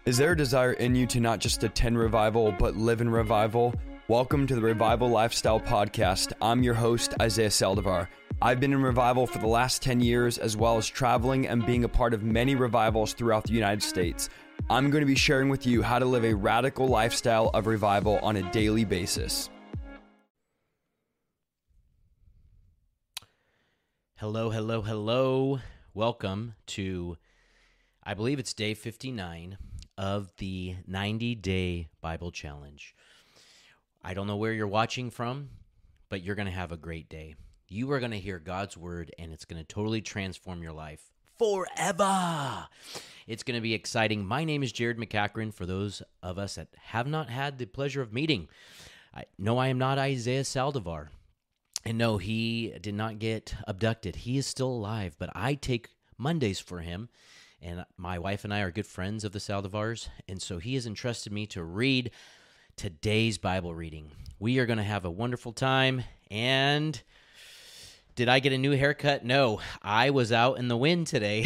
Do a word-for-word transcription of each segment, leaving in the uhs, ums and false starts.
Is there a desire in you to not just attend revival, but live in revival? Welcome to the Revival Lifestyle Podcast. I'm your host, Isaiah Saldivar. I've been in revival for the last ten years, as well as traveling and being a part of many revivals throughout the United States. I'm going to be sharing with you how to live a radical lifestyle of revival on a daily basis. Hello, hello, hello. Welcome to, I believe it's day fifty-nine of the ninety-day Bible Challenge. I don't know where you're watching from, but you're going to have a great day. You are going to hear God's word, and it's going to totally transform your life forever. It's going to be exciting. My name is Jared McCachran, for those of us that have not had the pleasure of meeting. I, no, I am not Isaiah Saldivar. And no, he did not get abducted. He is still alive, but I take Mondays for him. And my wife and I are good friends of the Saldivars, and so he has entrusted me to read today's Bible reading. We are going to have a wonderful time, and did I get a new haircut? No, I was out in the wind today,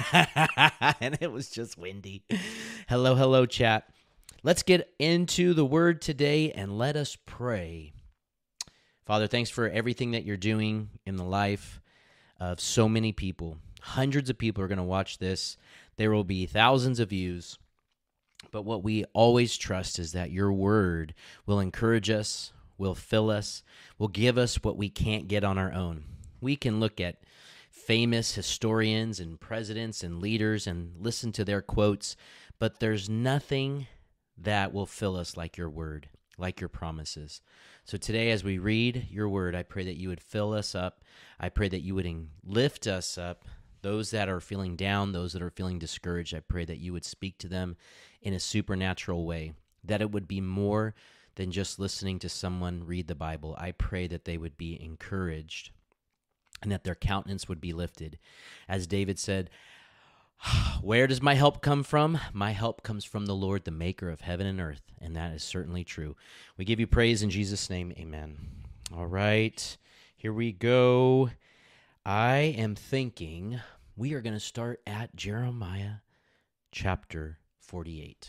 and it was just windy. Hello, hello, chat. Let's get into the Word today, and let us pray. Father, thanks for everything that you're doing in the life of so many people. Hundreds of people are going to watch this. There will be thousands of views. But what we always trust is that your word will encourage us, will fill us, will give us what we can't get on our own. We can look at famous historians and presidents and leaders and listen to their quotes, but there's nothing that will fill us like your word, like your promises. So today, as we read your word, I pray that you would fill us up. I pray that you would lift us up. Those that are feeling down, those that are feeling discouraged, I pray that you would speak to them in a supernatural way, that it would be more than just listening to someone read the Bible. I pray that they would be encouraged and that their countenance would be lifted. As David said, where does my help come from? My help comes from the Lord, the maker of heaven and earth, and that is certainly true. We give you praise in Jesus' name, amen. All right, here we go. I am thinking we are going to start at Jeremiah chapter forty-eight.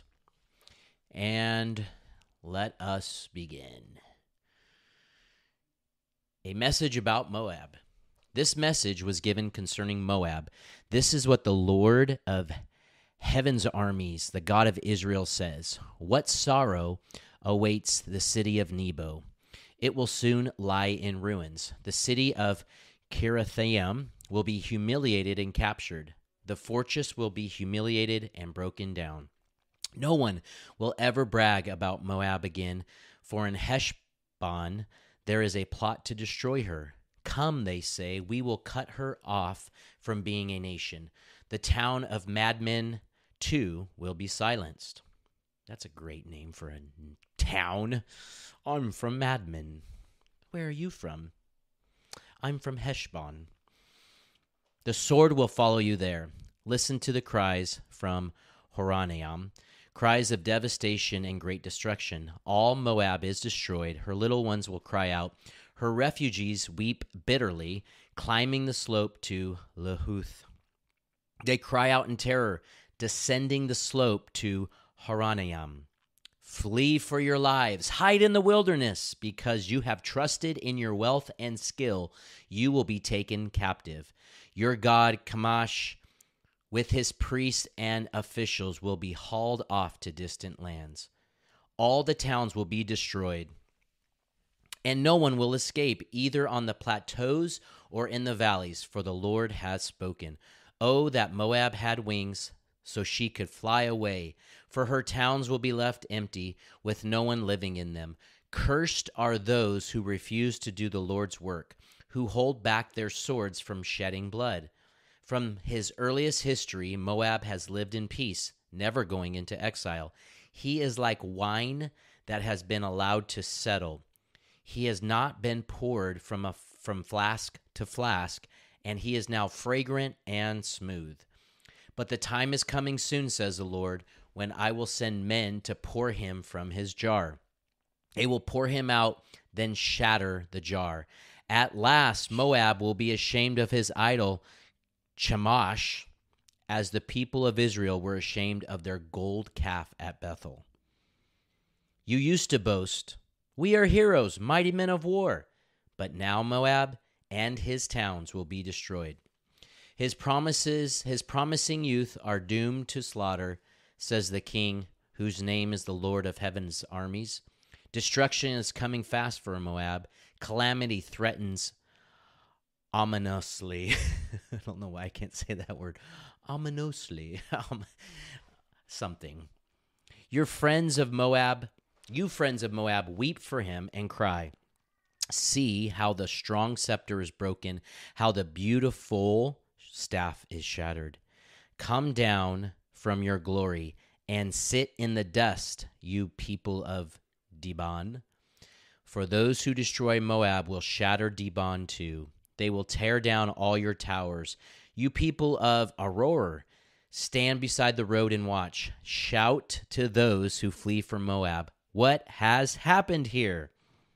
And let us begin. A message about Moab. This message was given concerning Moab. This is what the Lord of heaven's armies, the God of Israel, says. What sorrow awaits the city of Nebo? It will soon lie in ruins. The city of Kirithaim will be humiliated and captured. The fortress will be humiliated and broken down. No one will ever brag about Moab again, for in Heshbon there is a plot to destroy her. Come, they say, we will cut her off from being a nation. The town of madmen, too, will be silenced. That's a great name for a town. I'm from Madmen. Where are you from? I'm from Heshbon. The sword will follow you there. Listen to the cries from Horonaim, cries of devastation and great destruction. All Moab is destroyed. Her little ones will cry out. Her refugees weep bitterly, climbing the slope to Lehuth. They cry out in terror, descending the slope to Horonaim. Flee for your lives. Hide in the wilderness, because you have trusted in your wealth and skill. You will be taken captive. Your god, Chemosh, with his priests and officials, will be hauled off to distant lands. All the towns will be destroyed, and no one will escape, either on the plateaus or in the valleys, for the Lord has spoken. Oh, that Moab had wings, so she could fly away, for her towns will be left empty, with no one living in them. Cursed are those who refuse to do the Lord's work, who hold back their swords from shedding blood. From his earliest history, Moab has lived in peace, never going into exile. He is like wine that has been allowed to settle. He has not been poured from a from flask to flask, and he is now fragrant and smooth. But the time is coming soon, says the Lord, when I will send men to pour him from his jar. They will pour him out, then shatter the jar. At last, Moab will be ashamed of his idol, Chemosh, as the people of Israel were ashamed of their gold calf at Bethel. You used to boast, "We are heroes, mighty men of war." But now Moab and his towns will be destroyed. His promises, his promising youth are doomed to slaughter, says the King, whose name is the Lord of heaven's armies. Destruction is coming fast for Moab. Calamity threatens ominously. I don't know why I can't say that word. Ominously. Something. Your friends of Moab, you friends of Moab, weep for him and cry. See how the strong scepter is broken, how the beautiful staff is shattered. Come down from your glory and sit in the dust, you people of Dibon. For those who destroy Moab will shatter Dibon too. They will tear down all your towers. You people of Aroer, stand beside the road and watch. Shout to those who flee from Moab. What has happened here?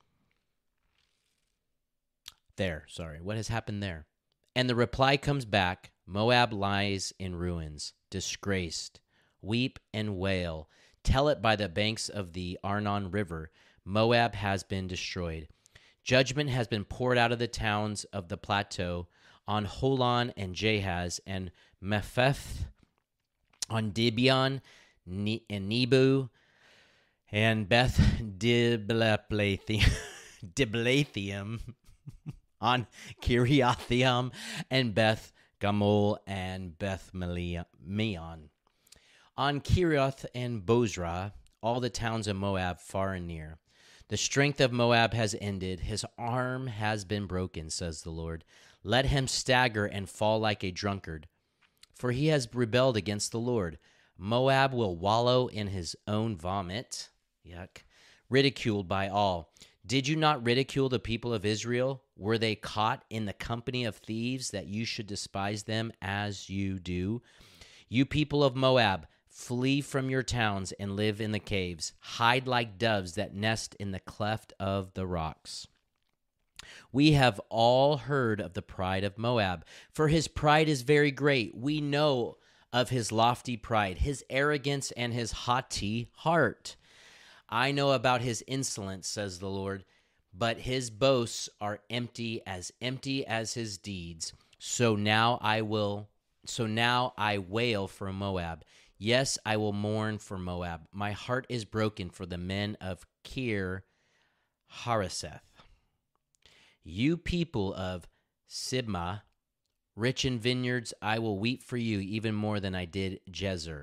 There, sorry. What has happened there? And the reply comes back, Moab lies in ruins, disgraced. Weep and wail. Tell it by the banks of the Arnon River. Moab has been destroyed. Judgment has been poured out of the towns of the plateau on Holon and Jahaz and Mepheth, on Dibion ne- and Nebo and Beth Diblathaim, Diblathaim on Kiriathaim and Beth Gamol and Beth Meon. On Kirioth and Bozrah, all the towns of Moab far and near. The strength of Moab has ended. His arm has been broken, says the Lord. Let him stagger and fall like a drunkard, for he has rebelled against the Lord. Moab will wallow in his own vomit. Yuck. Ridiculed by all. Did you not ridicule the people of Israel? Were they caught in the company of thieves that you should despise them as you do? You people of Moab, flee from your towns and live in the caves. Hide like doves that nest in the cleft of the rocks. We have all heard of the pride of Moab, for his pride is very great. We know of his lofty pride, his arrogance, and his haughty heart. I know about his insolence, says the Lord, but his boasts are empty, as empty as his deeds. So now I will, so now I wail for Moab. Yes, I will mourn for Moab. My heart is broken for the men of Kir Hareseth. You people of Sibmah, rich in vineyards, I will weep for you even more than I did Jezer.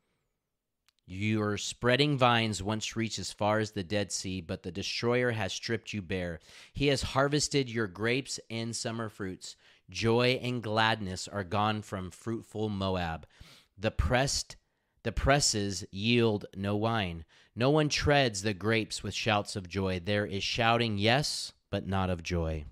Your spreading vines once reached as far as the Dead Sea, but the destroyer has stripped you bare. He has harvested your grapes and summer fruits. Joy and gladness are gone from fruitful Moab. The pressed, the presses yield no wine. No one treads the grapes with shouts of joy. There is shouting, yes, but not of joy.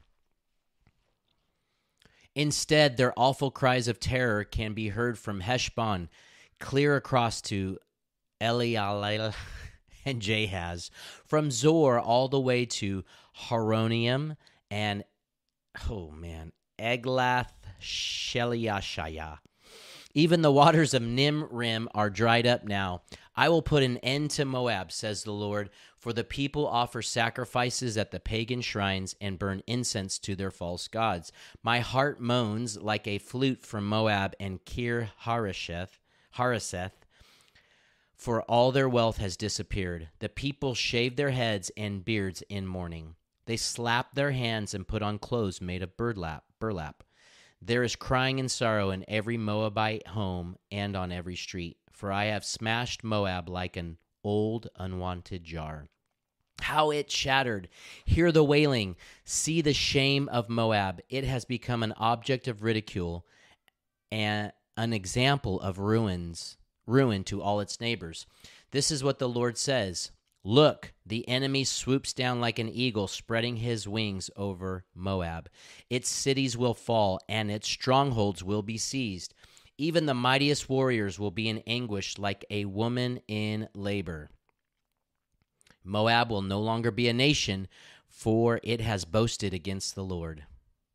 Instead, their awful cries of terror can be heard from Heshbon, clear across to Elialel and Jahaz, from Zor all the way to Haronium and, oh man, Eglath Sheliashaya. Even the waters of Nimrim are dried up now. I will put an end to Moab, says the Lord, for the people offer sacrifices at the pagan shrines and burn incense to their false gods. My heart moans like a flute from Moab and Kir Hareseth, Hareseth, for all their wealth has disappeared. The people shave their heads and beards in mourning. They slap their hands and put on clothes made of burlap. burlap. There is crying and sorrow in every Moabite home and on every street, for I have smashed Moab like an old unwanted jar. How it shattered! Hear the wailing. See the shame of Moab. It has become an object of ridicule and an example of ruins, ruin to all its neighbors. This is what the Lord says. Look, the enemy swoops down like an eagle, spreading his wings over Moab. Its cities will fall, and its strongholds will be seized. Even the mightiest warriors will be in anguish like a woman in labor. Moab will no longer be a nation, for it has boasted against the Lord.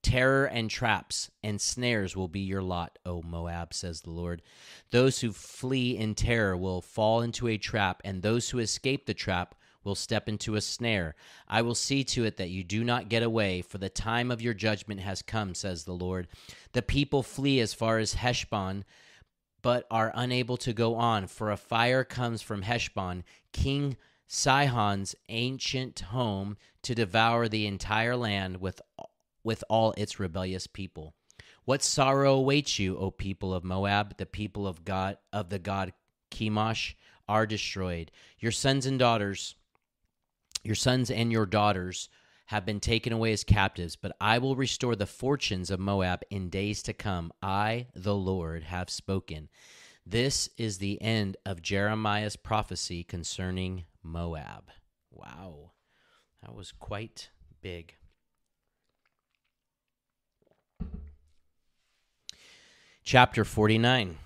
Terror and traps and snares will be your lot, O Moab, says the Lord. Those who flee in terror will fall into a trap, and those who escape the trap will step into a snare. I will see to it that you do not get away, for the time of your judgment has come, says the Lord. The people flee as far as Heshbon, but are unable to go on, for a fire comes from Heshbon, King Sihon's ancient home, to devour the entire land with with all its rebellious people. What sorrow awaits you, O people of Moab? The people of God of the god Chemosh are destroyed. Your sons and daughters, your sons and your daughters have been taken away as captives, but I will restore the fortunes of Moab in days to come. I, the Lord, have spoken. This is the end of Jeremiah's prophecy concerning Moab. Wow, that was quite big. Chapter forty-nine.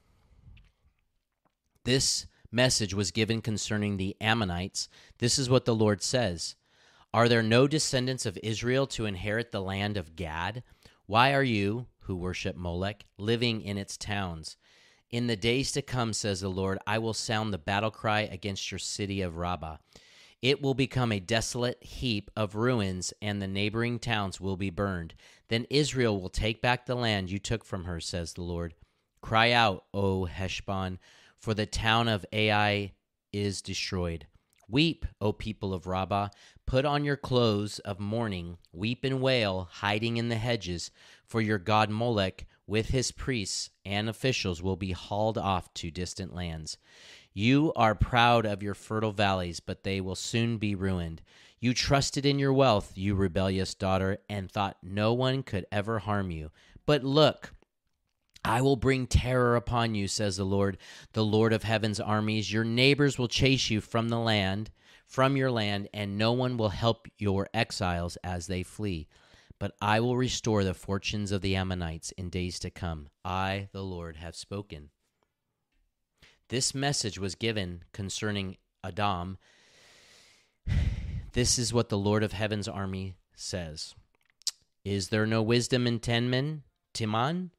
This message was given concerning the Ammonites. This is what the Lord says. Are there no descendants of Israel to inherit the land of Gad? Why are you, who worship Molech, living in its towns? In the days to come, says the Lord, I will sound the battle cry against your city of Rabbah. It will become a desolate heap of ruins, and the neighboring towns will be burned. Then Israel will take back the land you took from her, says the Lord. Cry out, O Heshbon, for the town of Ai is destroyed. Weep, O people of Rabbah. Put on your clothes of mourning. Weep and wail, hiding in the hedges, for your god Molech, with his priests and officials, will be hauled off to distant lands. You are proud of your fertile valleys, but they will soon be ruined. You trusted in your wealth, you rebellious daughter, and thought no one could ever harm you. But look, I will bring terror upon you, says the Lord, the Lord of heaven's armies. Your neighbors will chase you from the land, from your land, and no one will help your exiles as they flee. But I will restore the fortunes of the Ammonites in days to come. I, the Lord, have spoken. This message was given concerning Edom. This is what the Lord of heaven's army says. Is there no wisdom in Teman? Timan?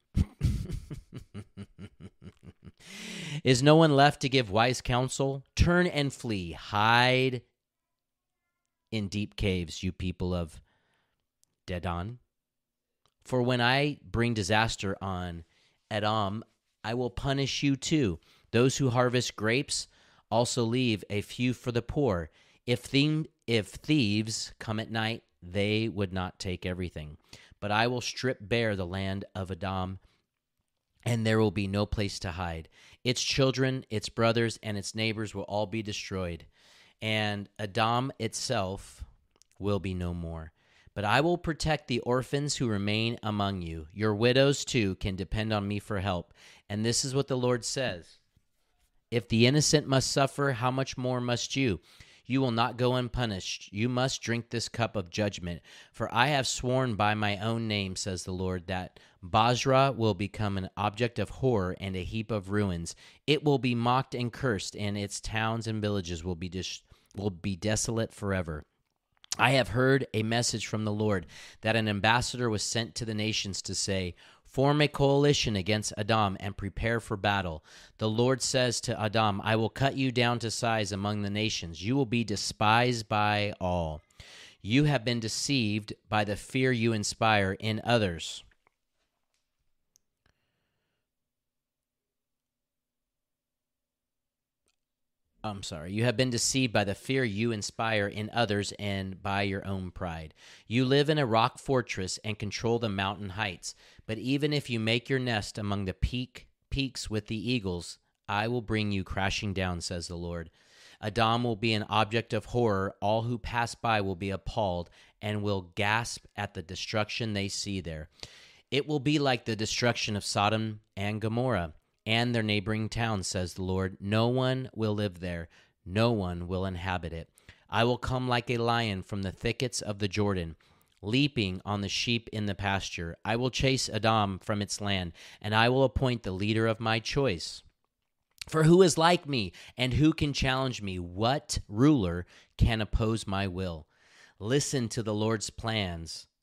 Is no one left to give wise counsel? Turn and flee. Hide in deep caves, you people of Dedan. For when I bring disaster on Edom, I will punish you too. Those who harvest grapes also leave a few for the poor. If, the, if thieves come at night, they would not take everything. But I will strip bare the land of Edom, and there will be no place to hide. Its children, its brothers, and its neighbors will all be destroyed, and Edom itself will be no more. But I will protect the orphans who remain among you. Your widows, too, can depend on me for help. And this is what the Lord says. If the innocent must suffer, how much more must you? You will not go unpunished. You must drink this cup of judgment. For I have sworn by my own name, says the Lord, that Basra will become an object of horror and a heap of ruins. It will be mocked and cursed, and its towns and villages will be dis- will be desolate forever. I have heard a message from the Lord that an ambassador was sent to the nations to say, form a coalition against Edom and prepare for battle. The Lord says to Edom, I will cut you down to size among the nations. You will be despised by all. You have been deceived by the fear you inspire in others. I'm sorry. You have been deceived by the fear you inspire in others and by your own pride. You live in a rock fortress and control the mountain heights. But even if you make your nest among the peak peaks with the eagles, I will bring you crashing down, says the Lord. Edom will be an object of horror. All who pass by will be appalled and will gasp at the destruction they see there. It will be like the destruction of Sodom and Gomorrah and their neighboring towns, says the Lord. No one will live there. No one will inhabit it. I will come like a lion from the thickets of the Jordan, leaping on the sheep in the pasture. I will chase Edom from its land, and I will appoint the leader of my choice. For who is like me, and who can challenge me? What ruler can oppose my will? Listen to the Lord's plans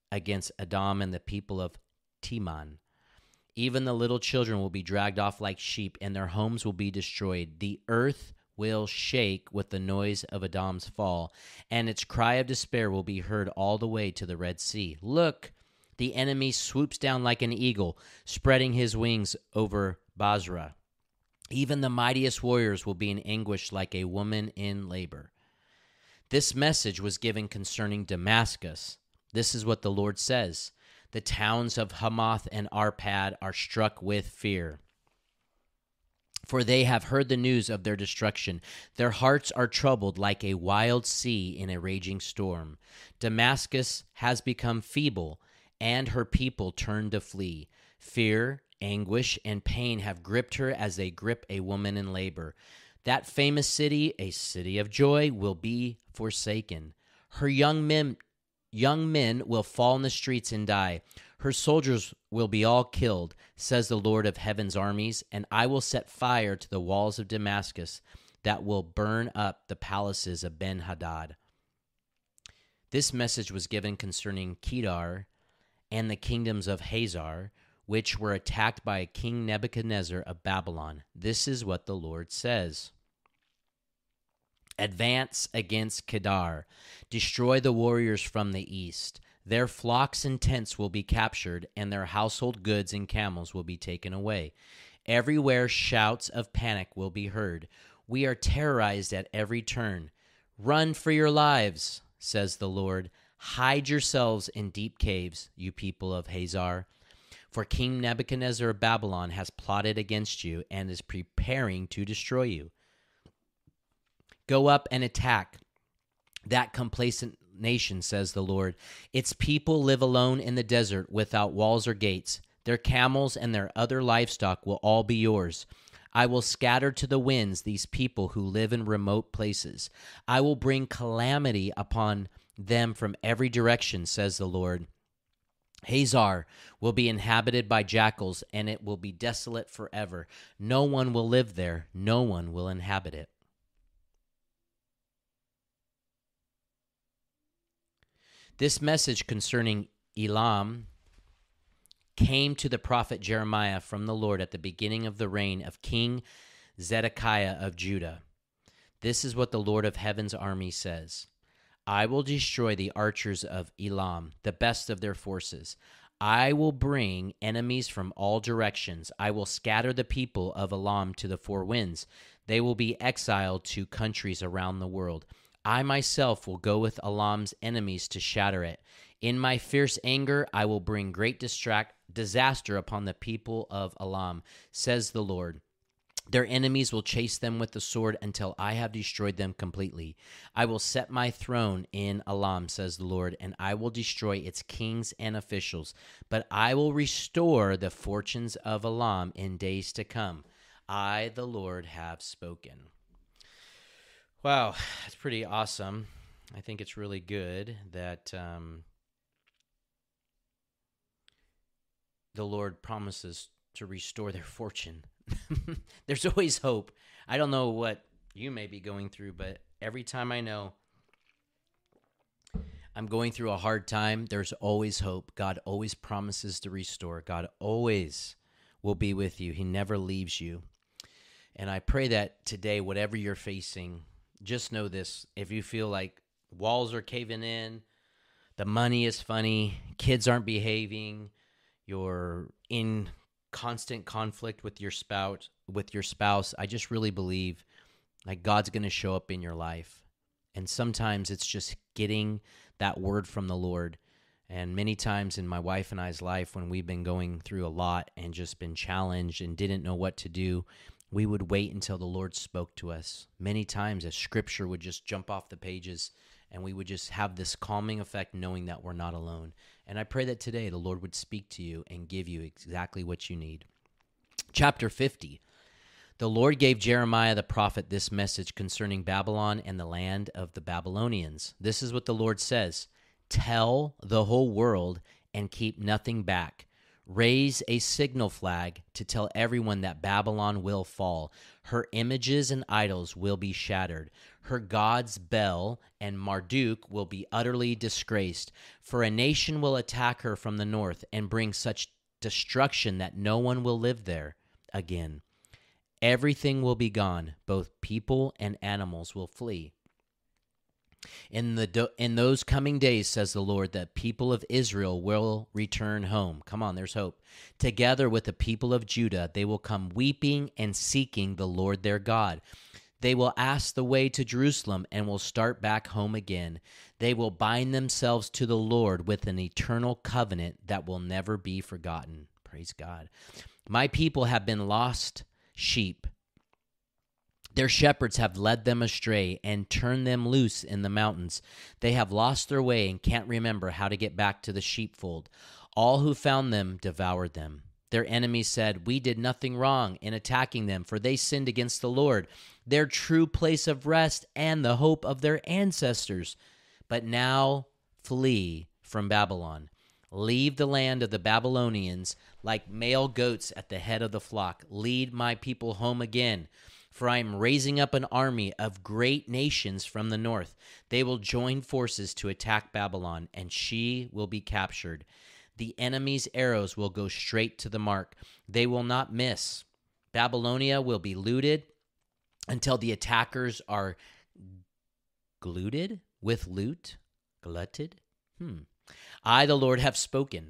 against Edom and the people of Teman. Even the little children will be dragged off like sheep, and their homes will be destroyed. The earth will shake with the noise of Edom's fall, and its cry of despair will be heard all the way to the Red Sea. Look, the enemy swoops down like an eagle, spreading his wings over Basra. Even the mightiest warriors will be in anguish like a woman in labor. This message was given concerning Damascus. This is what the Lord says. The towns of Hamath and Arpad are struck with fear, for they have heard the news of their destruction. Their hearts are troubled like a wild sea in a raging storm. Damascus has become feeble, and her people turned to flee. Fear, anguish, and pain have gripped her as they grip a woman in labor. That famous city, a city of joy, will be forsaken. Her young men Young men will fall in the streets and die. Her soldiers will be all killed, says the Lord of heaven's armies, and I will set fire to the walls of Damascus that will burn up the palaces of Ben-Hadad. This message was given concerning Kedar and the kingdoms of Hazar, which were attacked by King Nebuchadnezzar of Babylon. This is what the Lord says. Advance against Kedar. Destroy the warriors from the east. Their flocks and tents will be captured, and their household goods and camels will be taken away. Everywhere shouts of panic will be heard. We are terrorized at every turn. Run for your lives, says the Lord. Hide yourselves in deep caves, you people of Hazar. For King Nebuchadnezzar of Babylon has plotted against you and is preparing to destroy you. Go up and attack that complacent nation, says the Lord. Its people live alone in the desert without walls or gates. Their camels and their other livestock will all be yours. I will scatter to the winds these people who live in remote places. I will bring calamity upon them from every direction, says the Lord. Hazar will be inhabited by jackals, and it will be desolate forever. No one will live there. No one will inhabit it. This message concerning Elam came to the prophet Jeremiah from the Lord at the beginning of the reign of King Zedekiah of Judah. This is what the Lord of heaven's army says. I will destroy the archers of Elam, the best of their forces. I will bring enemies from all directions. I will scatter the people of Elam to the four winds. They will be exiled to countries around the world. I myself will go with Elam's enemies to shatter it. In my fierce anger, I will bring great distract, disaster upon the people of Elam, says the Lord. Their enemies will chase them with the sword until I have destroyed them completely. I will set my throne in Elam, says the Lord, and I will destroy its kings and officials. But I will restore the fortunes of Elam in days to come. I, the Lord, have spoken. Wow, that's pretty awesome. I think it's really good that um, the Lord promises to restore their fortune. There's always hope. I don't know what you may be going through, but every time I know I'm going through a hard time, there's always hope. God always promises to restore. God always will be with you. He never leaves you. And I pray that today, whatever you're facing, just know this. If you feel like walls are caving in, the money is funny, kids aren't behaving, you're in constant conflict with your spouse, with your spouse, I just really believe like God's going to show up in your life. And sometimes it's just getting that word from the Lord. And many times in my wife and I's life, when we've been going through a lot and just been challenged and didn't know what to do, we would wait until the Lord spoke to us. Many times a scripture would just jump off the pages and we would just have this calming effect knowing that we're not alone. And I pray that today the Lord would speak to you and give you exactly what you need. Chapter fifty. The Lord gave Jeremiah the prophet this message concerning Babylon and the land of the Babylonians. This is what the Lord says. Tell the whole world and keep nothing back. Raise a signal flag to tell everyone that Babylon will fall. Her images and idols will be shattered. Her gods Bel and Marduk will be utterly disgraced. For a nation will attack her from the north and bring such destruction that no one will live there again. Everything will be gone. Both people and animals will flee. In the do- in those coming days, says the Lord, the people of Israel will return home. Come on, there's hope. Together with the people of Judah, they will come weeping and seeking the Lord their God. They will ask the way to Jerusalem and will start back home again. They will bind themselves to the Lord with an eternal covenant that will never be forgotten. Praise God. My people have been lost sheep. Their shepherds have led them astray and turned them loose in the mountains. They have lost their way and can't remember how to get back to the sheepfold. All who found them devoured them. Their enemies said, "We did nothing wrong in attacking them, for they sinned against the Lord, their true place of rest and the hope of their ancestors. But now flee from Babylon. Leave the land of the Babylonians like male goats at the head of the flock. Lead my people home again. For I am raising up an army of great nations from the north. They will join forces to attack Babylon, and she will be captured. The enemy's arrows will go straight to the mark. They will not miss. Babylonia will be looted until the attackers are glutted with loot. Glutted? Hmm. I, the Lord, have spoken.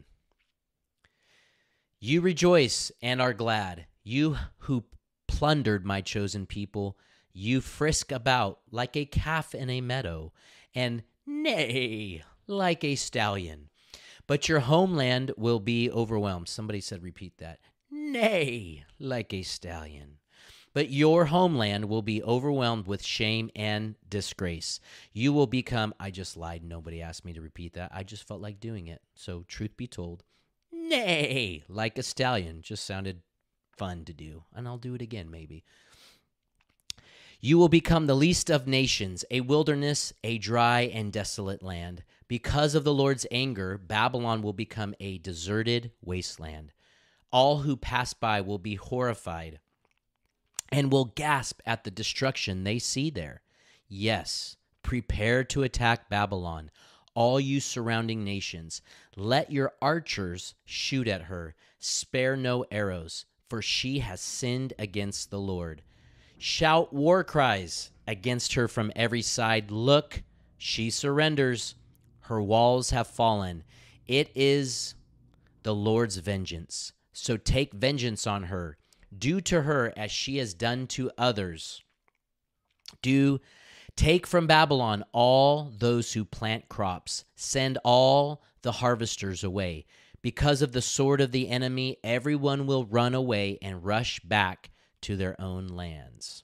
You rejoice and are glad. You who plundered my chosen people, you frisk about like a calf in a meadow, and neigh like a stallion. But your homeland will be overwhelmed. Somebody said, repeat that. Neigh like a stallion. But your homeland will be overwhelmed with shame and disgrace. You will become, I just lied. Nobody asked me to repeat that. I just felt like doing it. So truth be told, neigh like a stallion just sounded fun to do, and I'll do it again maybe. You will become the least of nations, a wilderness, a dry and desolate land. Because of the Lord's anger, Babylon will become a deserted wasteland. All who pass by will be horrified and will gasp at the destruction they see there. Yes, prepare to attack Babylon, all you surrounding nations. Let your archers shoot at her. Spare no arrows, for she has sinned against the Lord. Shout war cries against her from every side. Look, she surrenders. Her walls have fallen. It is the Lord's vengeance. So take vengeance on her. Do to her as she has done to others. Do take from Babylon all those who plant crops. Send all the harvesters away. Because of the sword of the enemy, everyone will run away and rush back to their own lands.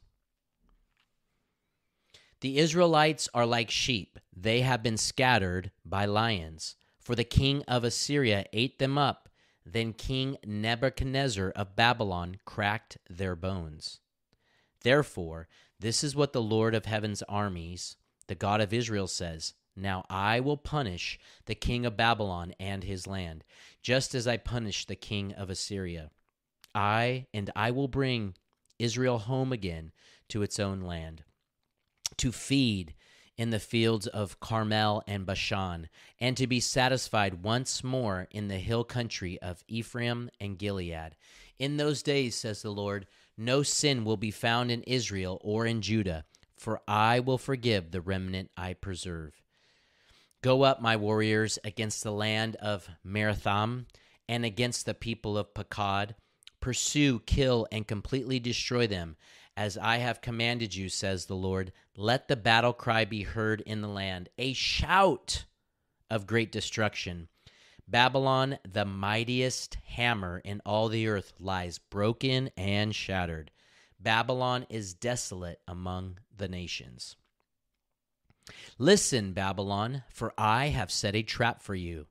The Israelites are like sheep. They have been scattered by lions. For the king of Assyria ate them up. Then King Nebuchadnezzar of Babylon cracked their bones. Therefore, this is what the Lord of heaven's armies, the God of Israel, says. Now I will punish the king of Babylon and his land, just as I punished the king of Assyria. I and I will bring Israel home again to its own land, to feed in the fields of Carmel and Bashan, and to be satisfied once more in the hill country of Ephraim and Gilead. In those days, says the Lord, no sin will be found in Israel or in Judah, for I will forgive the remnant I preserve. Go up, my warriors, against the land of Meratham and against the people of Pakad. Pursue, kill, and completely destroy them, as I have commanded you, says the Lord. Let the battle cry be heard in the land, a shout of great destruction. Babylon, the mightiest hammer in all the earth, lies broken and shattered. Babylon is desolate among the nations. Listen, Babylon, for I have set a trap for you.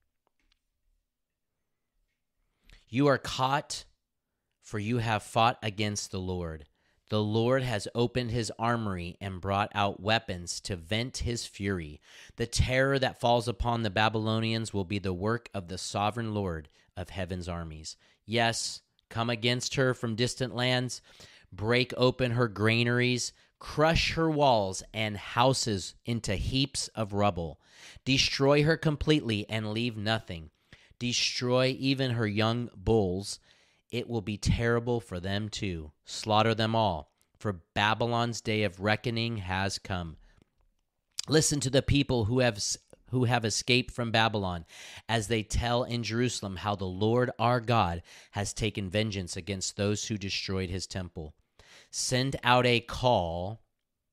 You are caught, for you have fought against the Lord. The Lord has opened his armory and brought out weapons to vent his fury. The terror that falls upon the Babylonians will be the work of the sovereign Lord of heaven's armies. Yes, come against her from distant lands, break open her granaries, crush her walls and houses into heaps of rubble. Destroy her completely and leave nothing. Destroy even her young bulls. It will be terrible for them too. Slaughter them all, for Babylon's day of reckoning has come. Listen to the people who have who have escaped from Babylon, as they tell in Jerusalem how the Lord our God has taken vengeance against those who destroyed his temple. Send out a call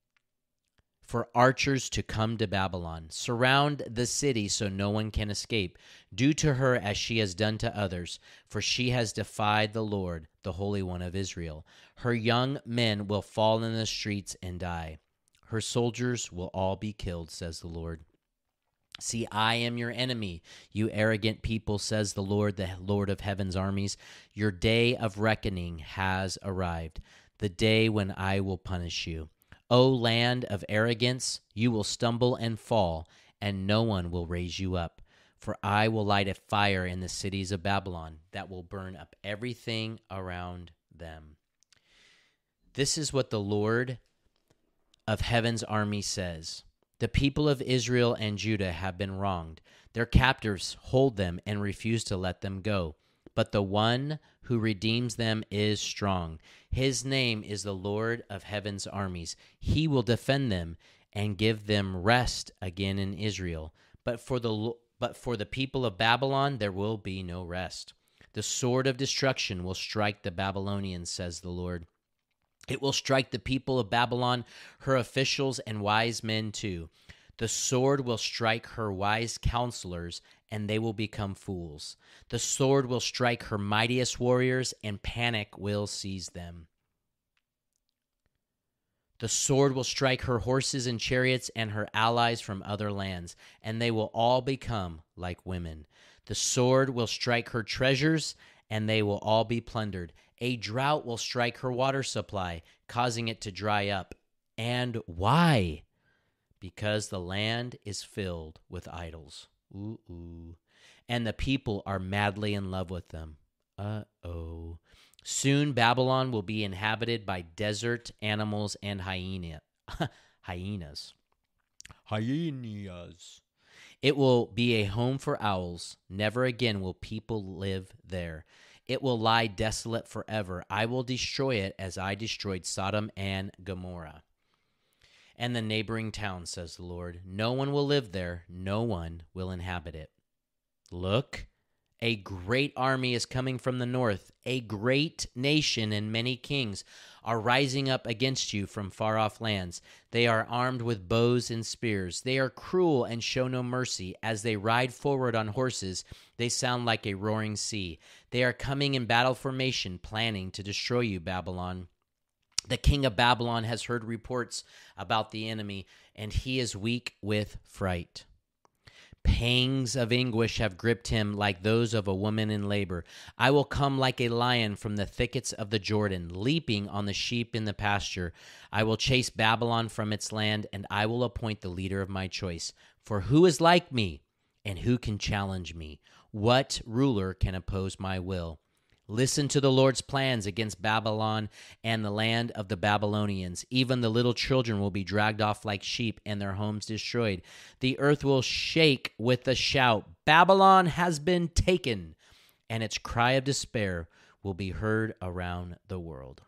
for archers to come to Babylon. Surround the city so no one can escape. Do to her as she has done to others, for she has defied the Lord, the Holy One of Israel. Her young men will fall in the streets and die. Her soldiers will all be killed, says the Lord. See, I am your enemy, you arrogant people, says the Lord, the Lord of heaven's armies. Your day of reckoning has arrived, the day when I will punish you. O land of arrogance, you will stumble and fall, and no one will raise you up. For I will light a fire in the cities of Babylon that will burn up everything around them. This is what the Lord of heaven's army says. The people of Israel and Judah have been wronged. Their captors hold them and refuse to let them go. But the one who redeems them is strong. His name is the Lord of heaven's armies. He will defend them and give them rest again in Israel. But for the but for the people of Babylon there will be no rest. The sword of destruction will strike the Babylonians, says the Lord. It will strike the people of Babylon, her officials and wise men too. The sword will strike her wise counselors, and they will become fools. The sword will strike her mightiest warriors, and panic will seize them. The sword will strike her horses and chariots and her allies from other lands, and they will all become like women. The sword will strike her treasures, and they will all be plundered. A drought will strike her water supply, causing it to dry up. And why? Because the land is filled with idols. Ooh, ooh. And the people are madly in love with them. Uh-oh. Soon Babylon will be inhabited by desert animals and hyena, hyenas. Hyenas. It will be a home for owls. Never again will people live there. It will lie desolate forever. I will destroy it as I destroyed Sodom and Gomorrah and the neighboring towns, says the Lord. No one will live there. No one will inhabit it. Look, a great army is coming from the north. A great nation and many kings are rising up against you from far-off lands. They are armed with bows and spears. They are cruel and show no mercy. As they ride forward on horses, they sound like a roaring sea. They are coming in battle formation, planning to destroy you, Babylon. The king of Babylon has heard reports about the enemy, and he is weak with fright. Pangs of anguish have gripped him like those of a woman in labor. I will come like a lion from the thickets of the Jordan, leaping on the sheep in the pasture. I will chase Babylon from its land, and I will appoint the leader of my choice. For who is like me, and who can challenge me? What ruler can oppose my will? Listen to the Lord's plans against Babylon and the land of the Babylonians. Even the little children will be dragged off like sheep and their homes destroyed. The earth will shake with a shout. Babylon has been taken, and its cry of despair will be heard around the world.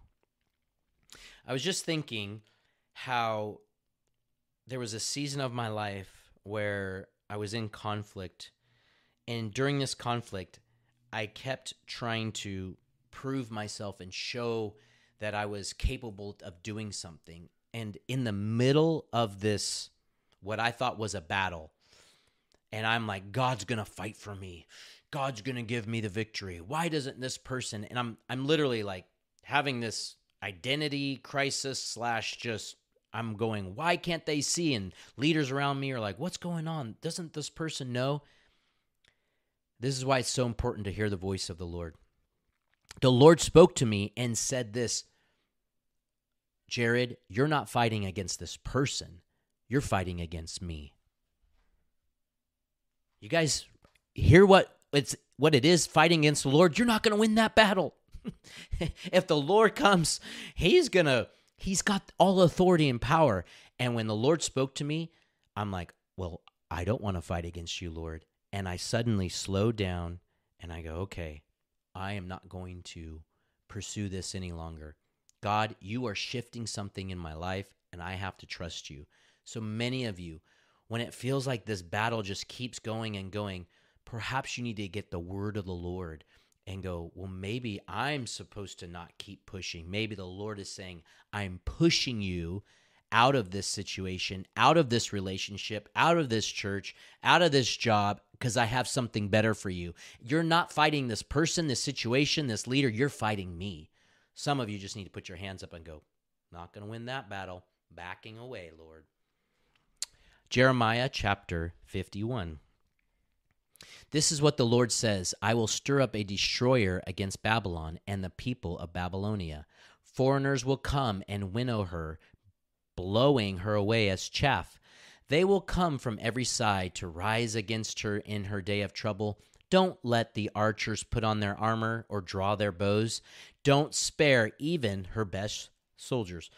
I was just thinking how there was a season of my life where I was in conflict, and during this conflict, I kept trying to prove myself and show that I was capable of doing something. And in the middle of this, what I thought was a battle, and I'm like, God's going to fight for me. God's going to give me the victory. Why doesn't this person? And I'm I'm literally like having this identity crisis slash just, I'm going, why can't they see? And leaders around me are like, what's going on? Doesn't this person know? This is why it's so important to hear the voice of the Lord. The Lord spoke to me and said this, Jared, you're not fighting against this person. You're fighting against me. You guys hear what it's what it is fighting against the Lord, you're not going to win that battle. If the Lord comes, he's going to, he's got all authority and power. And when the Lord spoke to me, I'm like, well, I don't want to fight against you, Lord. And I suddenly slowed down and I go, okay, I am not going to pursue this any longer. God, you are shifting something in my life and I have to trust you. So many of you, when it feels like this battle just keeps going and going, perhaps you need to get the word of the Lord and go, well, maybe I'm supposed to not keep pushing. Maybe the Lord is saying, I'm pushing you out of this situation, out of this relationship, out of this church, out of this job, because I have something better for you. You're not fighting this person, this situation, this leader. You're fighting me. Some of you just need to put your hands up and go, not going to win that battle. Backing away, Lord. Jeremiah chapter fifty-one. This is what the Lord says, I will stir up a destroyer against Babylon and the people of Babylonia. Foreigners will come and winnow her, blowing her away as chaff. They will come from every side to rise against her in her day of trouble. Don't let the archers put on their armor or draw their bows. Don't spare even her best soldiers.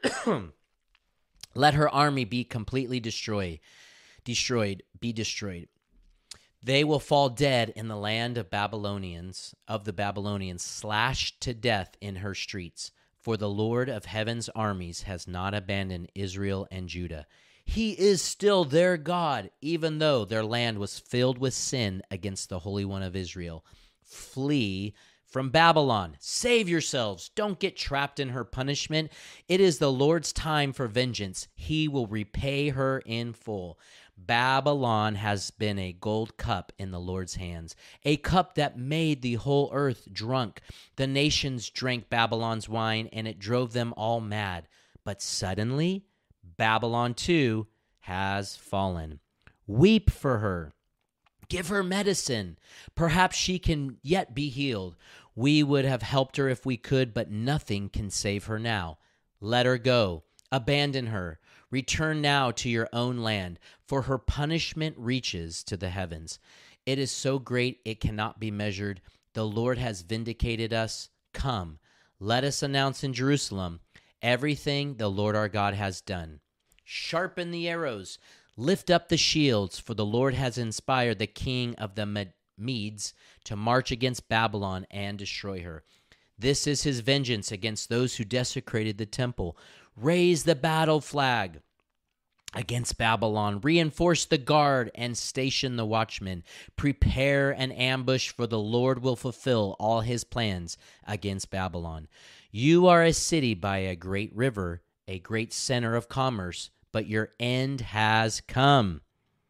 Let her army be completely destroyed, destroyed, be destroyed. They will fall dead in the land of Babylonians, of the Babylonians, slashed to death in her streets. For the Lord of heaven's armies has not abandoned Israel and Judah. He is still their God, even though their land was filled with sin against the Holy One of Israel. Flee from Babylon. Save yourselves. Don't get trapped in her punishment. It is the Lord's time for vengeance. He will repay her in full. Babylon has been a gold cup in the Lord's hands, a cup that made the whole earth drunk. The nations drank Babylon's wine, and it drove them all mad. But suddenly, Babylon too has fallen. Weep for her. Give her medicine. Perhaps she can yet be healed. We would have helped her if we could, but nothing can save her now. Let her go. Abandon her. Return now to your own land, for her punishment reaches to the heavens. It is so great it cannot be measured. The Lord has vindicated us. Come, let us announce in Jerusalem everything the Lord our God has done. Sharpen the arrows. Lift up the shields, for the Lord has inspired the king of the Medes to march against Babylon and destroy her. This is his vengeance against those who desecrated the temple. Raise the battle flag against Babylon. Reinforce the guard and station the watchmen. Prepare an ambush, for the Lord will fulfill all his plans against Babylon. You are a city by a great river, a great center of commerce, but your end has come.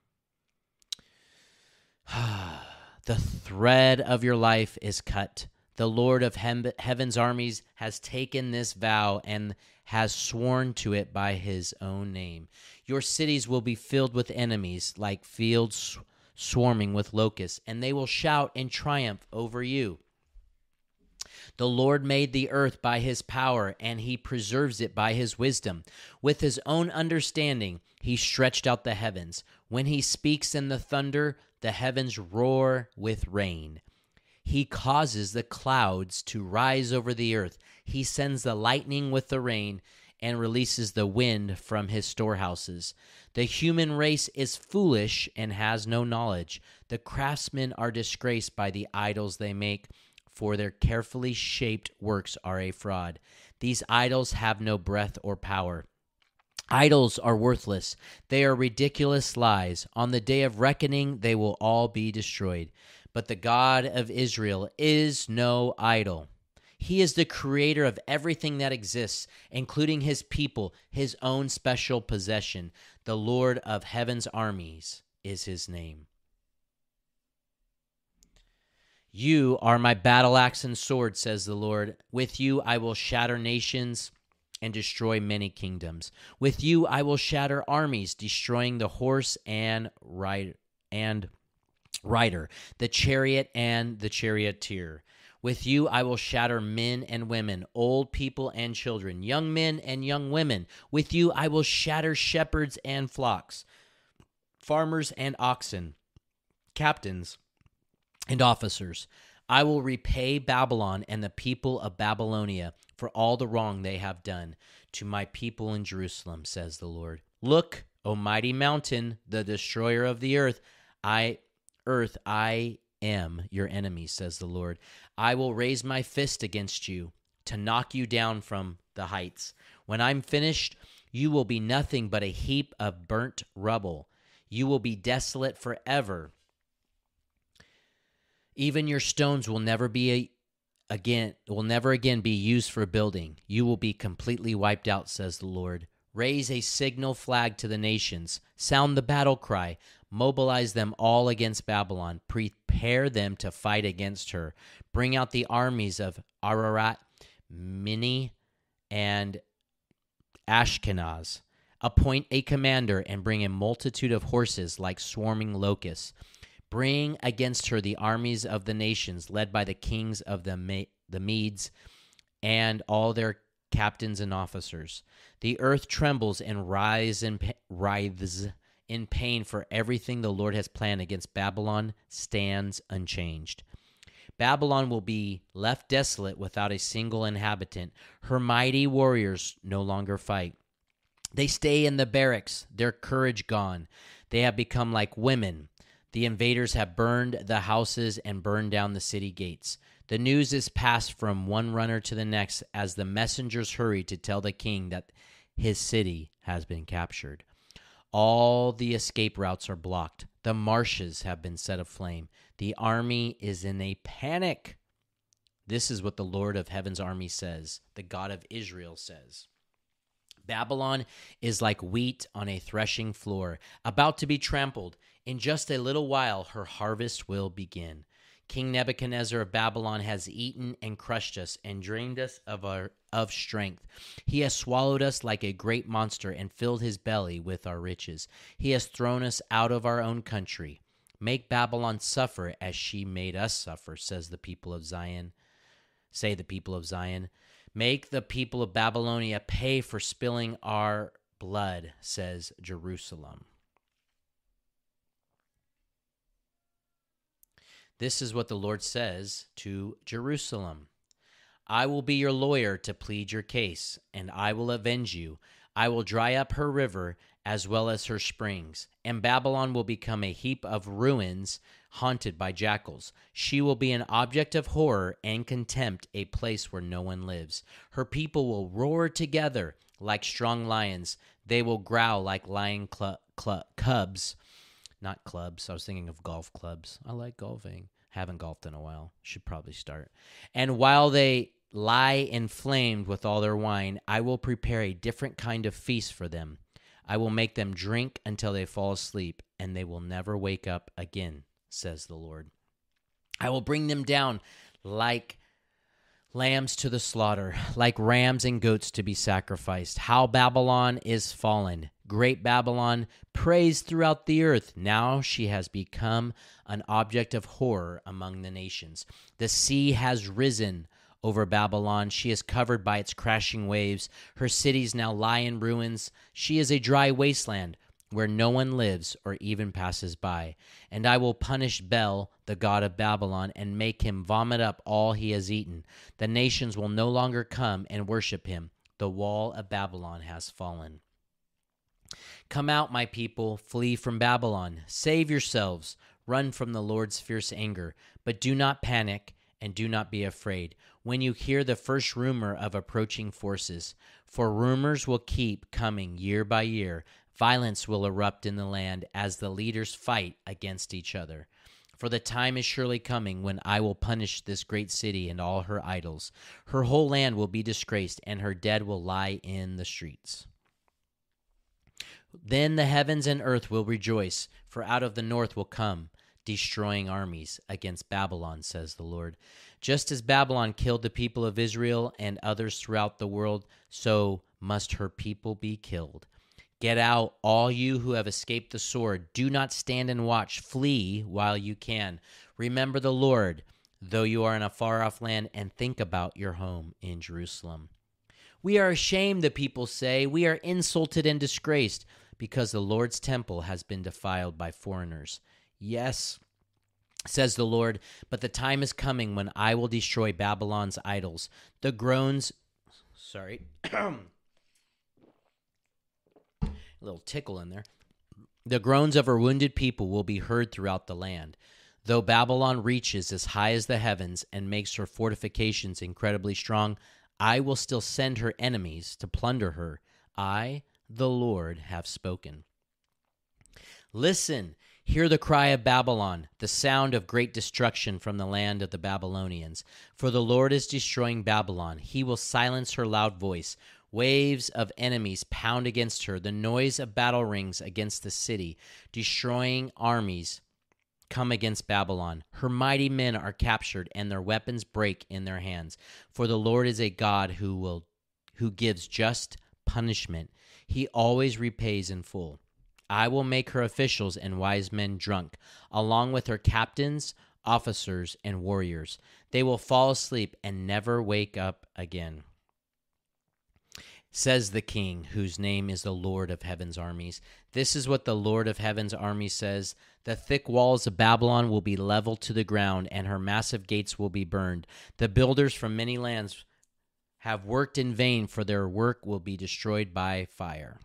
The thread of your life is cut. The Lord of he- heaven's armies has taken this vow and has sworn to it by his own name. Your cities will be filled with enemies, like fields swarming with locusts, and they will shout in triumph over you. The Lord made the earth by his power, and he preserves it by his wisdom. With his own understanding, he stretched out the heavens. When he speaks in the thunder, the heavens roar with rain. He causes the clouds to rise over the earth. He sends the lightning with the rain and releases the wind from his storehouses. The human race is foolish and has no knowledge. The craftsmen are disgraced by the idols they make, for their carefully shaped works are a fraud. These idols have no breath or power. Idols are worthless. They are ridiculous lies. On the day of reckoning, they will all be destroyed. But the God of Israel is no idol. He is the creator of everything that exists, including his people, his own special possession. The Lord of heaven's armies is his name. You are my battle axe and sword, says the Lord. With you I will shatter nations and destroy many kingdoms. With you I will shatter armies, destroying the horse and rider, and rider, the chariot and the charioteer. With you I will shatter men and women, old people and children, young men and young women. With you I will shatter shepherds and flocks, farmers and oxen, captains and officers. I will repay Babylon and the people of Babylonia for all the wrong they have done to my people in Jerusalem, says the Lord. Look, O mighty mountain, the destroyer of the earth, I, earth, I am your enemy, says the Lord. I will raise my fist against you to knock you down from the heights. When I'm finished, you will be nothing but a heap of burnt rubble. You will be desolate forever. Even your stones will never be a, again will never again be used for building. You will be completely wiped out, says the Lord. Raise a signal flag to the nations. Sound the battle cry. Mobilize them all against Babylon. Prepare them to fight against her. Bring out the armies of Ararat, Minni, and Ashkenaz. Appoint a commander and bring a multitude of horses like swarming locusts. Bring against her the armies of the nations, led by the kings of the Me- the Medes and all their captains and officers. The earth trembles and writhes in, pa- writhes in pain, for everything the Lord has planned against Babylon stands unchanged. Babylon will be left desolate without a single inhabitant. Her mighty warriors no longer fight. They stay in the barracks, their courage gone. They have become like women. The invaders have burned the houses and burned down the city gates. The news is passed from one runner to the next as the messengers hurry to tell the king that his city has been captured. All the escape routes are blocked. The marshes have been set aflame. The army is in a panic. This is what the Lord of Heaven's army says, the God of Israel says. Babylon is like wheat on a threshing floor, about to be trampled. In just a little while, her harvest will begin. King Nebuchadnezzar of Babylon has eaten and crushed us and drained us of our of strength. He has swallowed us like a great monster and filled his belly with our riches. He has thrown us out of our own country. Make Babylon suffer as she made us suffer, says the people of Zion. Say the people of Zion. Make the people of Babylonia pay for spilling our blood, says Jerusalem. This is what the Lord says to Jerusalem. I will be your lawyer to plead your case, and I will avenge you. I will dry up her river as well as her springs, and Babylon will become a heap of ruins haunted by jackals. She will be an object of horror and contempt, a place where no one lives. Her people will roar together like strong lions. They will growl like lion cl- cl- cubs. Not clubs. I was thinking of golf clubs. I like golfing. Haven't golfed in a while. Should probably start. And while they lie inflamed with all their wine, I will prepare a different kind of feast for them. I will make them drink until they fall asleep, and they will never wake up again, says the Lord. I will bring them down like lambs to the slaughter, like rams and goats to be sacrificed. How Babylon is fallen. Great Babylon, praised throughout the earth. Now she has become an object of horror among the nations. The sea has risen over Babylon. She is covered by its crashing waves. Her cities now lie in ruins. She is a dry wasteland where no one lives or even passes by. And I will punish Bel, the god of Babylon, and make him vomit up all he has eaten. The nations will no longer come and worship him. The wall of Babylon has fallen. Come out, my people, flee from Babylon. Save yourselves, run from the Lord's fierce anger. But do not panic and do not be afraid when you hear the first rumor of approaching forces. For rumors will keep coming year by year. Violence will erupt in the land as the leaders fight against each other. For the time is surely coming when I will punish this great city and all her idols. Her whole land will be disgraced, and her dead will lie in the streets. Then the heavens and earth will rejoice, for out of the north will come destroying armies against Babylon, says the Lord. Just as Babylon killed the people of Israel and others throughout the world, so must her people be killed. Get out, all you who have escaped the sword. Do not stand and watch. Flee while you can. Remember the Lord, though you are in a far-off land, and think about your home in Jerusalem. We are ashamed, the people say. We are insulted and disgraced, because the Lord's temple has been defiled by foreigners. Yes, says the Lord, but the time is coming when I will destroy Babylon's idols. The groans, sorry, a little tickle in there. The groans of her wounded people will be heard throughout the land. Though Babylon reaches as high as the heavens and makes her fortifications incredibly strong, I will still send her enemies to plunder her. I, the Lord, have spoken. Listen, hear the cry of Babylon, the sound of great destruction from the land of the Babylonians. For the Lord is destroying Babylon. He will silence her loud voice. Waves of enemies pound against her. The noise of battle rings against the city. Destroying armies come against Babylon. Her mighty men are captured, and their weapons break in their hands. For the Lord is a God who will, who gives just punishment. He always repays in full. I will make her officials and wise men drunk, along with her captains, officers, and warriors. They will fall asleep and never wake up again. Says the King, whose name is the Lord of heaven's armies. This is what the Lord of heaven's armies says. The thick walls of Babylon will be leveled to the ground, and her massive gates will be burned. The builders from many lands have worked in vain, for their work will be destroyed by fire.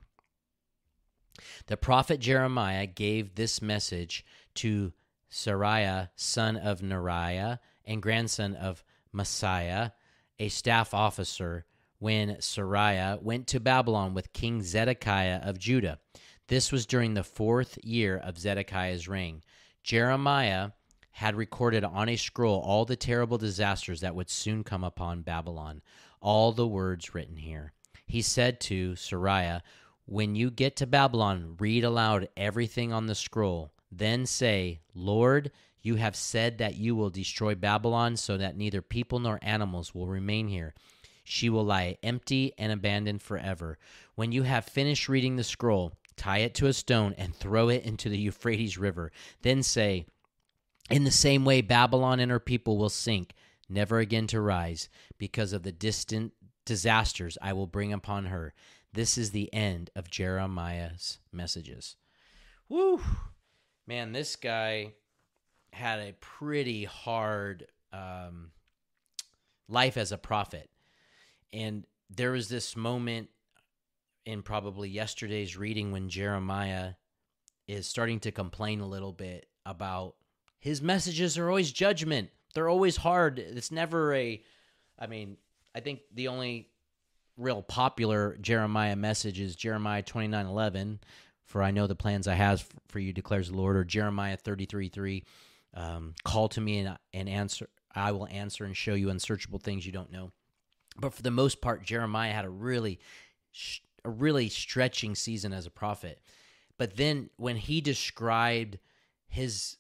The prophet Jeremiah gave this message to Seraiah, son of Neriah, and grandson of Messiah, a staff officer, when Seraiah went to Babylon with King Zedekiah of Judah. This was during the fourth year of Zedekiah's reign. Jeremiah had recorded on a scroll all the terrible disasters that would soon come upon Babylon, all the words written here. He said to Seraiah, when you get to Babylon, read aloud everything on the scroll. Then say, Lord, you have said that you will destroy Babylon so that neither people nor animals will remain here. She will lie empty and abandoned forever. When you have finished reading the scroll, tie it to a stone and throw it into the Euphrates River. Then say, in the same way Babylon and her people will sink, never again to rise, because of the distant disasters I will bring upon her. This is the end of Jeremiah's messages. Woo! Man, this guy had a pretty hard um, life as a prophet. And there was this moment in probably yesterday's reading when Jeremiah is starting to complain a little bit about his messages are always judgment. They're always hard. It's never a, I mean, I think the only real popular Jeremiah message is Jeremiah twenty-nine eleven, for I know the plans I have for you, declares the Lord, or Jeremiah thirty-three three, um, call to me and, and answer, I will answer and show you unsearchable things you don't know. But for the most part, Jeremiah had a really, a really stretching season as a prophet. But then when he described his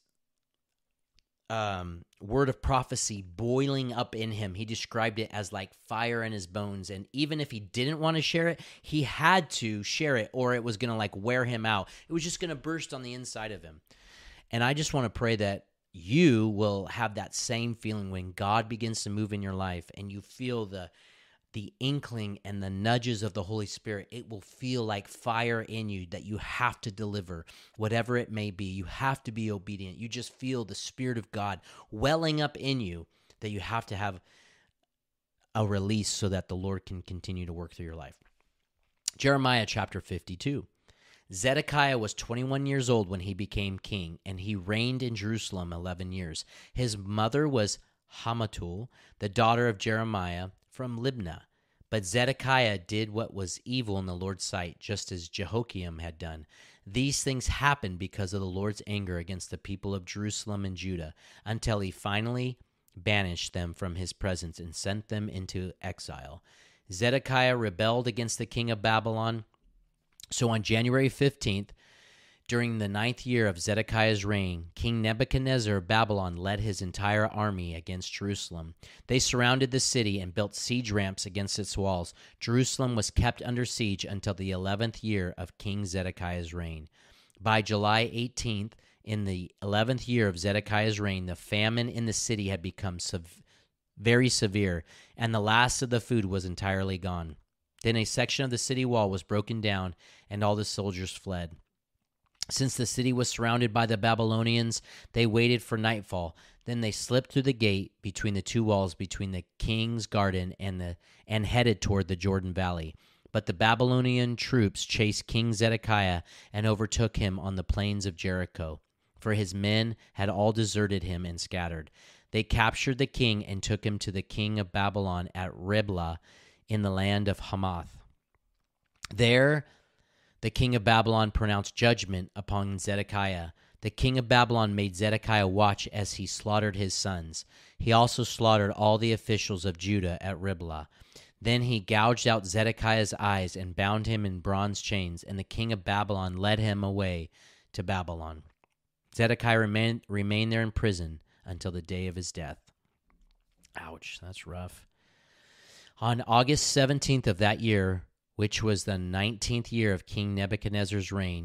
um, word of prophecy boiling up in him, he described it as like fire in his bones. And even if he didn't want to share it, he had to share it, or it was going to like wear him out. It was just going to burst on the inside of him. And I just want to pray that you will have that same feeling when God begins to move in your life and you feel the the inkling and the nudges of the Holy Spirit. It will feel like fire in you that you have to deliver, whatever it may be. You have to be obedient. You just feel the Spirit of God welling up in you that you have to have a release so that the Lord can continue to work through your life. Jeremiah chapter fifty-two. Zedekiah was twenty-one years old when he became king, and he reigned in Jerusalem eleven years. His mother was Hamatul, the daughter of Jeremiah from Libnah. But Zedekiah did what was evil in the Lord's sight, just as Jehoiakim had done. These things happened because of the Lord's anger against the people of Jerusalem and Judah, until he finally banished them from his presence and sent them into exile. Zedekiah rebelled against the king of Babylon. So on January fifteenth, during the ninth year of Zedekiah's reign, King Nebuchadnezzar of Babylon led his entire army against Jerusalem. They surrounded the city and built siege ramps against its walls. Jerusalem was kept under siege until the eleventh year of King Zedekiah's reign. By July eighteenth, in the eleventh year of Zedekiah's reign, the famine in the city had become sev- very severe, and the last of the food was entirely gone. Then a section of the city wall was broken down, and all the soldiers fled. Since the city was surrounded by the Babylonians, they waited for nightfall. Then they slipped through the gate between the two walls between the king's garden and the and headed toward the Jordan Valley. But the Babylonian troops chased King Zedekiah and overtook him on the plains of Jericho, for his men had all deserted him and scattered. They captured the king and took him to the king of Babylon at Riblah in the land of Hamath. There the king of Babylon pronounced judgment upon Zedekiah. The king of Babylon made Zedekiah watch as he slaughtered his sons. He also slaughtered all the officials of Judah at Riblah. Then he gouged out Zedekiah's eyes and bound him in bronze chains, and the king of Babylon led him away to Babylon. Zedekiah remained, remained there in prison until the day of his death. Ouch, that's rough. On August seventeenth of that year, which was the nineteenth year of King Nebuchadnezzar's reign,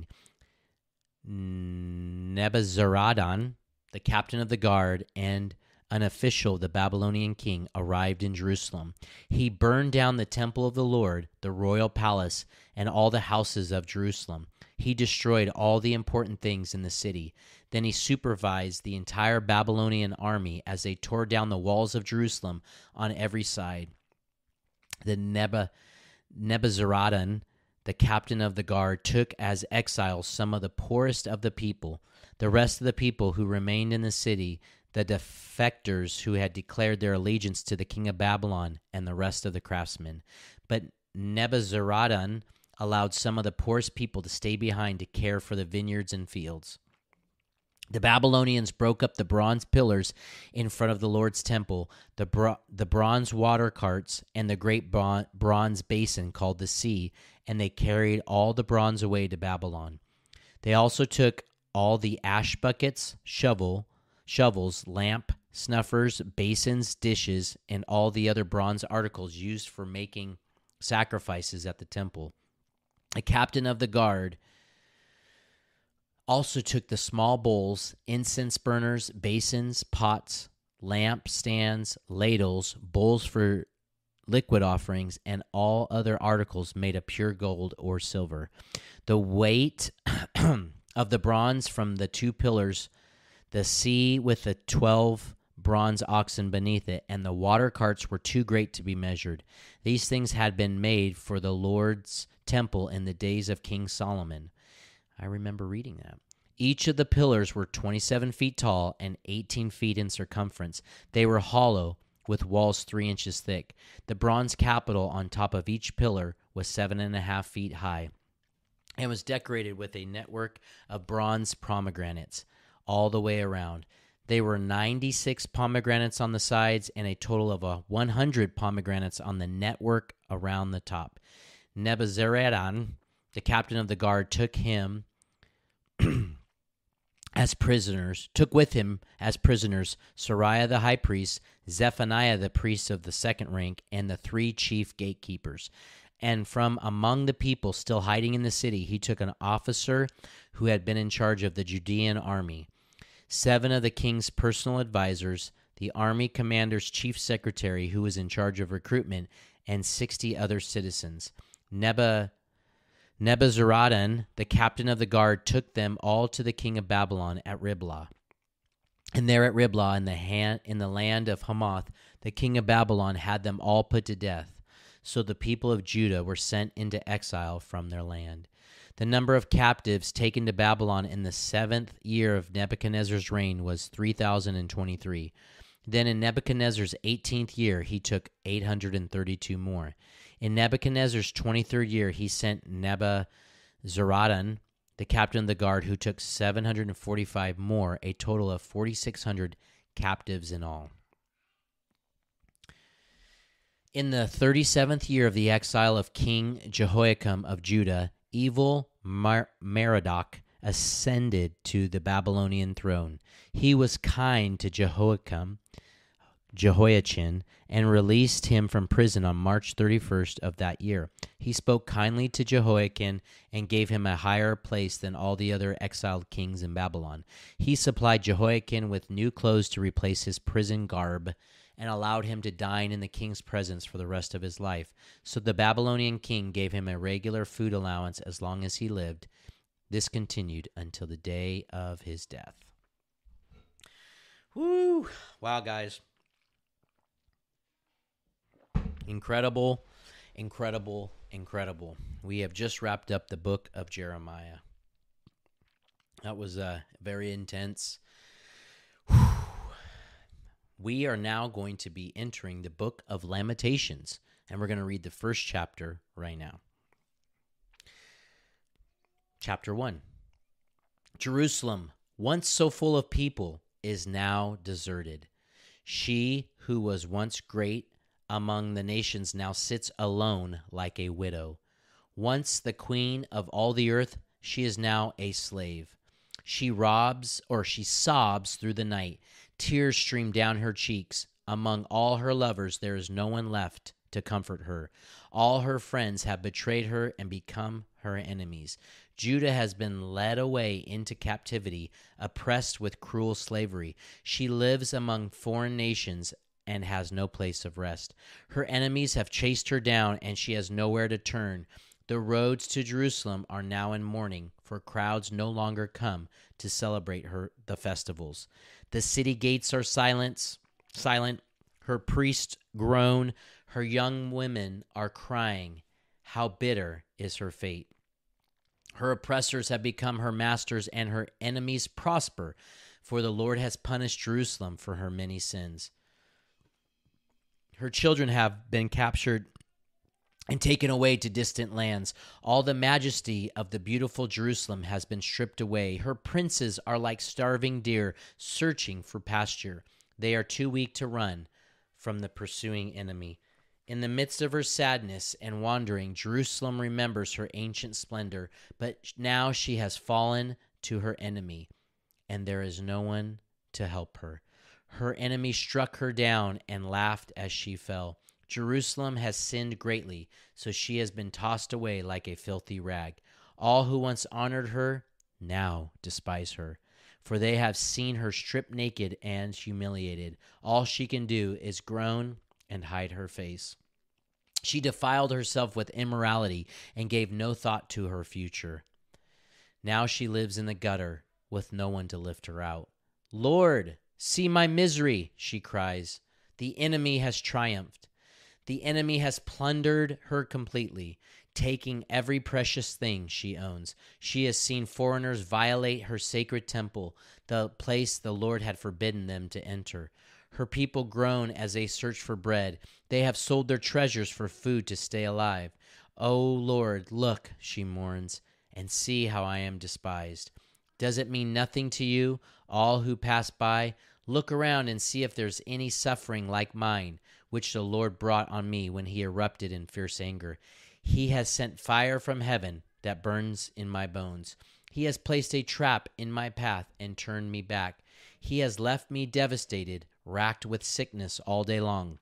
Nebuzaradan, the captain of the guard, and an official of the Babylonian king arrived in Jerusalem. He burned down the temple of the Lord, the royal palace, and all the houses of Jerusalem. He destroyed all the important things in the city. Then he supervised the entire Babylonian army as they tore down the walls of Jerusalem on every side. The Nebu- Nebuzaradan, the captain of the guard, took as exiles some of the poorest of the people. The rest of the people who remained in the city, the defectors who had declared their allegiance to the king of Babylon, and the rest of the craftsmen. But Nebuzaradan allowed some of the poorest people to stay behind to care for the vineyards and fields. The Babylonians broke up the bronze pillars in front of the Lord's temple, the bro- the bronze water carts, and the great bron- bronze basin called the sea, and they carried all the bronze away to Babylon. They also took all the ash buckets, shovel, shovels, lamp, snuffers, basins, dishes, and all the other bronze articles used for making sacrifices at the temple. A captain of the guard also took the small bowls, incense burners, basins, pots, lamp stands, ladles, bowls for liquid offerings, and all other articles made of pure gold or silver. The weight of the bronze from the two pillars, the sea with the twelve bronze oxen beneath it, and the water carts were too great to be measured. These things had been made for the Lord's temple in the days of King Solomon. I remember reading that. Each of the pillars were twenty-seven feet tall and eighteen feet in circumference. They were hollow, with walls three inches thick. The bronze capital on top of each pillar was seven and a half feet high and was decorated with a network of bronze pomegranates all the way around. There were ninety-six pomegranates on the sides and a total of a one hundred pomegranates on the network around the top. Nebuzaradan, the captain of the guard, took him as prisoners, took with him as prisoners Sariah the high priest, Zephaniah the priest of the second rank, and the three chief gatekeepers. And from among the people still hiding in the city, he took an officer who had been in charge of the Judean army, seven of the king's personal advisors, the army commander's chief secretary who was in charge of recruitment, and sixty other citizens. Nebu, Nebuzaradan, the captain of the guard, took them all to the king of Babylon at Riblah. And there at Riblah, in the, hand, in the land of Hamath, the king of Babylon had them all put to death. So the people of Judah were sent into exile from their land. The number of captives taken to Babylon in the seventh year of Nebuchadnezzar's reign was three thousand twenty-three. Then in Nebuchadnezzar's eighteenth year, he took eight hundred thirty-two more. In Nebuchadnezzar's twenty-third year, he sent Nebuzaradan, the captain of the guard, who took seven hundred forty-five more, a total of four thousand six hundred captives in all. In the thirty-seventh year of the exile of King Jehoiakim of Judah, evil Mar- Merodach ascended to the Babylonian throne. He was kind to Jehoiakim, Jehoiachin, and released him from prison on March thirty-first of that year. He spoke kindly to Jehoiakim and gave him a higher place than all the other exiled kings in Babylon. He supplied Jehoiakim with new clothes to replace his prison garb and allowed him to dine in the king's presence for the rest of his life. So the Babylonian king gave him a regular food allowance as long as he lived. This continued until the day of his death. Woo! Wow, guys. Incredible, incredible, incredible. We have just wrapped up the book of Jeremiah. That was uh, very intense. Whew. We are now going to be entering the book of Lamentations, and we're going to read the first chapter right now. Chapter one. Jerusalem, once so full of people, is now deserted. She who was once great among the nations now sits alone like a widow. Once the queen of all the earth, she is now a slave. She robs, or she sobs through the night. Tears stream down her cheeks. Among all her lovers, there is no one left to comfort her. All her friends have betrayed her and become her enemies. Judah has been led away into captivity, oppressed with cruel slavery. She lives among foreign nations and has no place of rest. Her enemies have chased her down, and she has nowhere to turn. The roads to Jerusalem are now in mourning, for crowds no longer come to celebrate her the festivals. The city gates are silent, silent. Her priests groan. Her young women are crying. How bitter is her fate. Her oppressors have become her masters, and her enemies prosper, for the Lord has punished Jerusalem for her many sins. Her children have been captured and taken away to distant lands. All the majesty of the beautiful Jerusalem has been stripped away. Her princes are like starving deer searching for pasture. They are too weak to run from the pursuing enemy. In the midst of her sadness and wandering, Jerusalem remembers her ancient splendor, but now she has fallen to her enemy, and there is no one to help her. Her enemy struck her down and laughed as she fell. Jerusalem has sinned greatly, so she has been tossed away like a filthy rag. All who once honored her now despise her, for they have seen her stripped naked and humiliated. All she can do is groan and hide her face. She defiled herself with immorality and gave no thought to her future. Now she lives in the gutter with no one to lift her out. Lord, see my misery, she cries. The enemy has triumphed. The enemy has plundered her completely, taking every precious thing she owns. She has seen foreigners violate her sacred temple, the place the Lord had forbidden them to enter. Her people groan as they search for bread. They have sold their treasures for food to stay alive. O Lord, look, she mourns, and see how I am despised. Does it mean nothing to you, all who pass by? Look around and see if there's any suffering like mine, which the Lord brought on me when he erupted in fierce anger. He has sent fire from heaven that burns in my bones. He has placed a trap in my path and turned me back. He has left me devastated, racked with sickness all day long.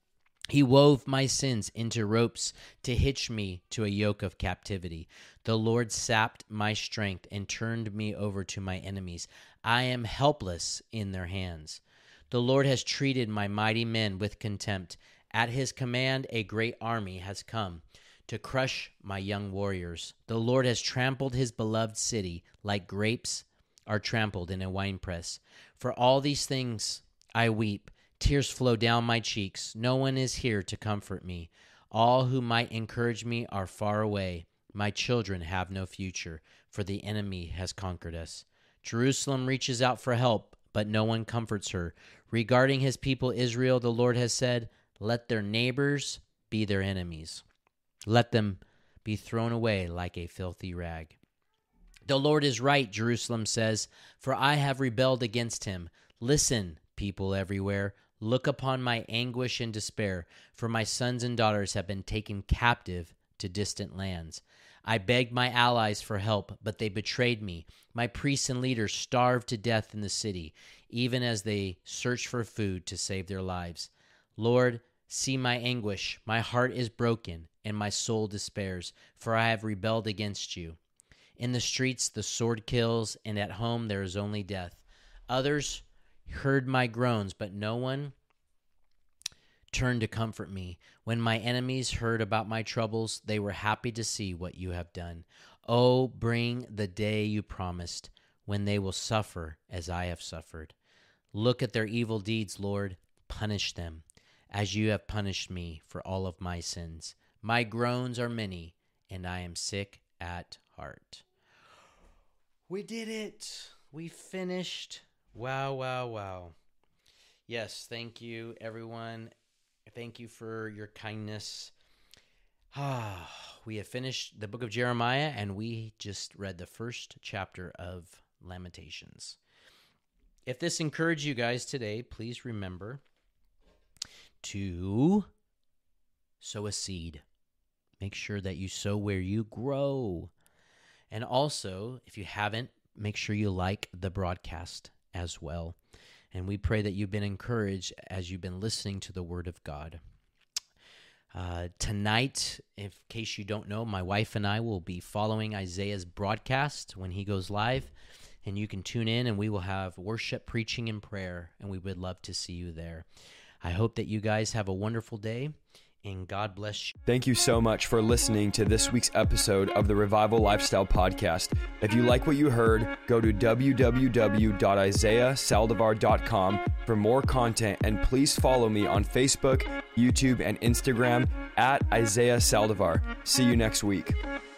He wove my sins into ropes to hitch me to a yoke of captivity. The Lord sapped my strength and turned me over to my enemies. I am helpless in their hands. The Lord has treated my mighty men with contempt. At his command, a great army has come to crush my young warriors. The Lord has trampled his beloved city like grapes are trampled in a winepress. For all these things I weep. Tears flow down my cheeks. No one is here to comfort me. All who might encourage me are far away. My children have no future, for the enemy has conquered us. Jerusalem reaches out for help, but no one comforts her. Regarding his people Israel, the Lord has said, let their neighbors be their enemies. Let them be thrown away like a filthy rag. The Lord is right, Jerusalem says, for I have rebelled against him. Listen, people everywhere. Look upon my anguish and despair, for my sons and daughters have been taken captive to distant lands. I begged my allies for help, but they betrayed me. My priests and leaders starved to death in the city, even as they searched for food to save their lives. Lord, see my anguish. My heart is broken, and my soul despairs, for I have rebelled against you. In the streets the sword kills, and at home there is only death. Others heard my groans, but no one turned to comfort me. When my enemies heard about my troubles, they were happy to see what you have done. Oh, bring the day you promised, when they will suffer as I have suffered. Look at their evil deeds, Lord. Punish them, as you have punished me for all of my sins. My groans are many, and I am sick at heart. We did it. We finished. Wow, wow, wow. Yes, thank you, everyone. Thank you for your kindness. Ah, we have finished the book of Jeremiah, and we just read the first chapter of Lamentations. If this encouraged you guys today, please remember to sow a seed. Make sure that you sow where you grow. And also, if you haven't, make sure you like the broadcast as well. And we pray that you've been encouraged as you've been listening to the Word of God. Uh, tonight, in case you don't know, my wife and I will be following Isaiah's broadcast when he goes live. And you can tune in, and we will have worship, preaching, and prayer. And we would love to see you there. I hope that you guys have a wonderful day. And God bless you. Thank you so much for listening to this week's episode of the Revival Lifestyle Podcast. If you like what you heard, go to w w w dot isaiah saldivar dot com for more content, and please follow me on Facebook, YouTube, and Instagram at Isaiah Saldivar. See you next week.